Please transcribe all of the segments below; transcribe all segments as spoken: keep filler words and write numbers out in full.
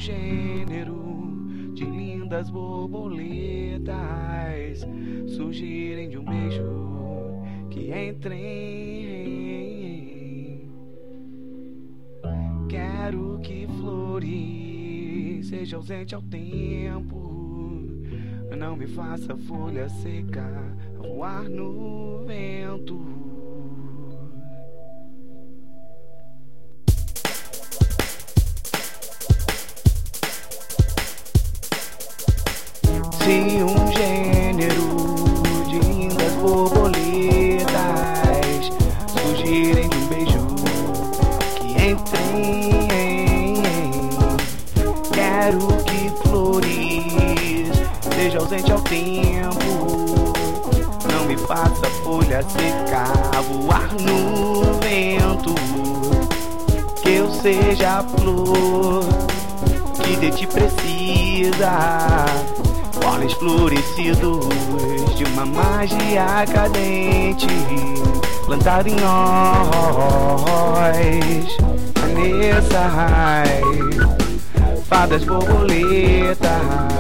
gênero de lindas borboletas surgirem de um beijo que entrei. Quero que flores seja ausente ao tempo, não me faça folha seca voar no vento. Se um gênero de lindas borboletas surgirem de um beijo que entrei, quero que flores seja ausente ao tempo, não me faça folha seca voar no vento. Que eu seja a flor que de ti precisa, pólenes florescidos de uma magia cadente plantada em nós. Vanessas, fadas borboletas,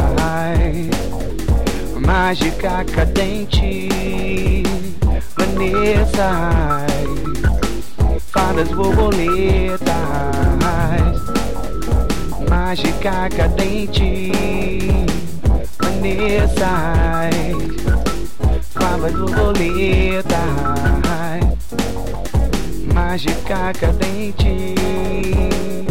mágica cadente. Vanessas, fadas borboletas, mágica cadente. Vanessas, fadas borboletas, mágica cadente.